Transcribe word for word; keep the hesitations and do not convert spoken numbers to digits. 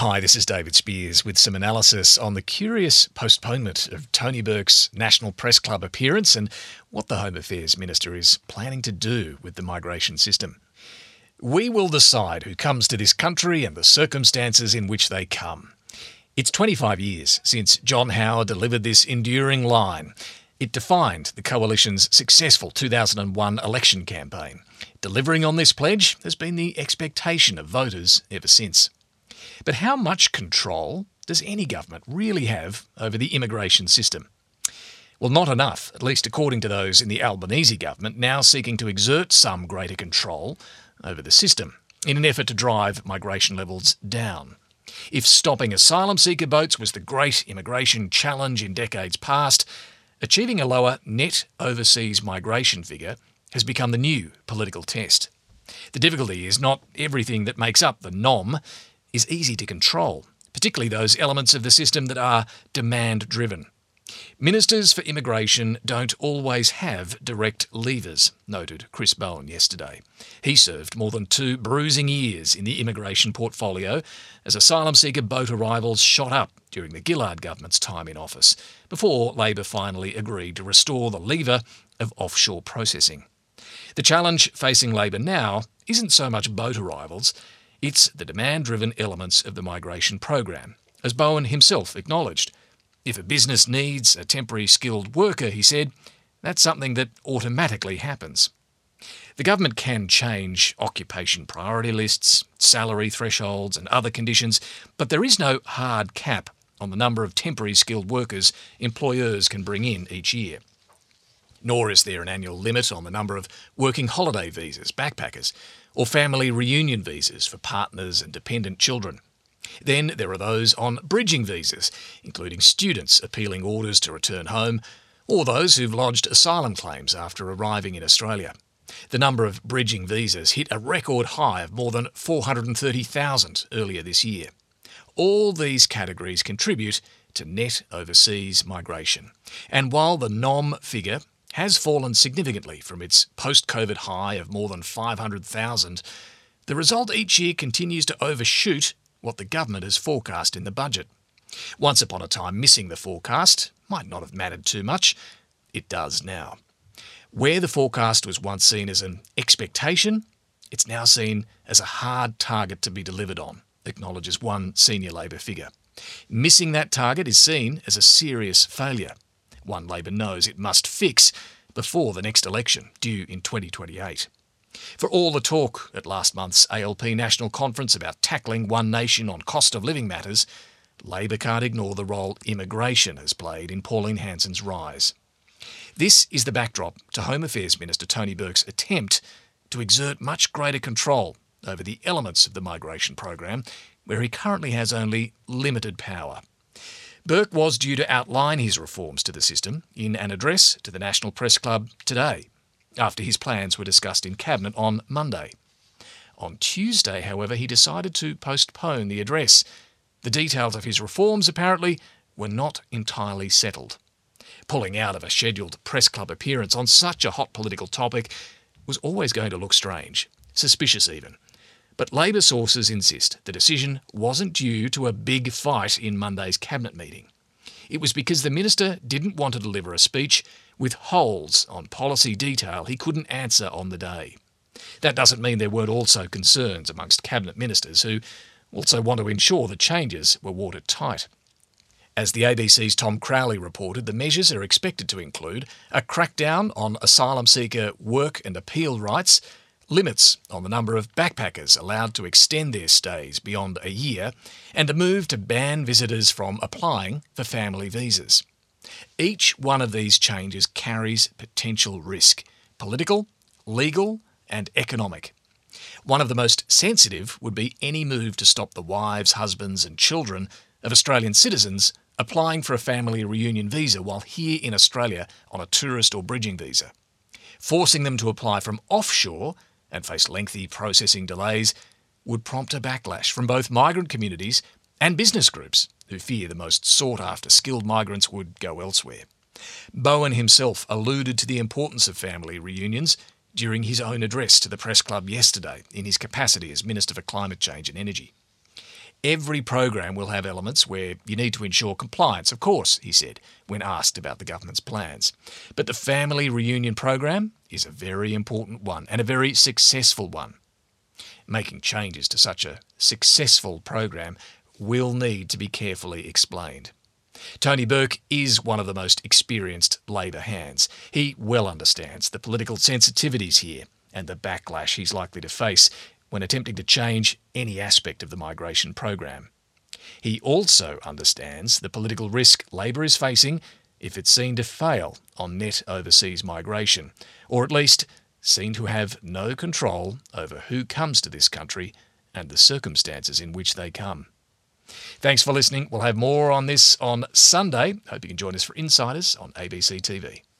Hi, this is David Spears with some analysis on the curious postponement of Tony Burke's National Press Club appearance and what the Home Affairs Minister is planning to do with the migration system. We will decide who comes to this country and the circumstances in which they come. It's twenty-five years since John Howard delivered this enduring line. It defined the Coalition's successful two thousand one election campaign. Delivering on this pledge has been the expectation of voters ever since. But how much control does any government really have over the immigration system? Well, not enough, at least according to those in the Albanese government now seeking to exert some greater control over the system in an effort to drive migration levels down. If stopping asylum seeker boats was the great immigration challenge in decades past, achieving a lower net overseas migration figure has become the new political test. The difficulty is not everything that makes up the norm is easy to control, particularly those elements of the system that are demand-driven. Ministers for immigration don't always have direct levers, noted Chris Bowen yesterday. He served more than two bruising years in the immigration portfolio as asylum seeker boat arrivals shot up during the Gillard government's time in office, before Labor finally agreed to restore the lever of offshore processing. The challenge facing Labor now isn't so much boat arrivals, it's the demand-driven elements of the migration program, as Bowen himself acknowledged. If a business needs a temporary skilled worker, he said, that's something that automatically happens. The government can change occupation priority lists, salary thresholds and other conditions, but there is no hard cap on the number of temporary skilled workers employers can bring in each year. Nor is there an annual limit on the number of working holiday visas, backpackers, or family reunion visas for partners and dependent children. Then there are those on bridging visas, including students appealing orders to return home, or those who've lodged asylum claims after arriving in Australia. The number of bridging visas hit a record high of more than four hundred thirty thousand earlier this year. All these categories contribute to net overseas migration. And while the N O M figure has fallen significantly from its post-COVID high of more than five hundred thousand, the result each year continues to overshoot what the government has forecast in the budget. Once upon a time, missing the forecast might not have mattered too much. It does now. Where the forecast was once seen as an expectation, it's now seen as a hard target to be delivered on, acknowledges one senior Labor figure. Missing that target is seen as a serious failure, one Labor knows it must fix before the next election, due in twenty twenty-eight. For all the talk at last month's A L P National Conference about tackling One Nation on cost of living matters, Labor can't ignore the role immigration has played in Pauline Hanson's rise. This is the backdrop to Home Affairs Minister Tony Burke's attempt to exert much greater control over the elements of the migration program, where he currently has only limited power. Burke was due to outline his reforms to the system in an address to the National Press Club today, after his plans were discussed in Cabinet on Monday. On Tuesday, however, he decided to postpone the address. The details of his reforms, apparently, were not entirely settled. Pulling out of a scheduled Press Club appearance on such a hot political topic was always going to look strange, suspicious even. But Labor sources insist the decision wasn't due to a big fight in Monday's Cabinet meeting. It was because the minister didn't want to deliver a speech with holes on policy detail he couldn't answer on the day. That doesn't mean there weren't also concerns amongst Cabinet ministers who also want to ensure the changes were watertight. As the A B C's Tom Crowley reported, the measures are expected to include a crackdown on asylum seeker work and appeal rights, limits on the number of backpackers allowed to extend their stays beyond a year, and a move to ban visitors from applying for family visas. Each one of these changes carries potential risk: political, legal, and economic. One of the most sensitive would be any move to stop the wives, husbands, and children of Australian citizens applying for a family reunion visa while here in Australia on a tourist or bridging visa. Forcing them to apply from offshore and face lengthy processing delays would prompt a backlash from both migrant communities and business groups who fear the most sought-after skilled migrants would go elsewhere. Bowen himself alluded to the importance of family reunions during his own address to the Press Club yesterday in his capacity as Minister for Climate Change and Energy. Every program will have elements where you need to ensure compliance, of course, he said, when asked about the government's plans. But the family reunion program is a very important one and a very successful one. Making changes to such a successful program will need to be carefully explained. Tony Burke is one of the most experienced Labor hands. He well understands the political sensitivities here and the backlash he's likely to face when attempting to change any aspect of the migration program. He also understands the political risk Labor is facing if it's seen to fail on net overseas migration, or at least seen to have no control over who comes to this country and the circumstances in which they come. Thanks for listening. We'll have more on this on Sunday. Hope you can join us for Insiders on A B C T V.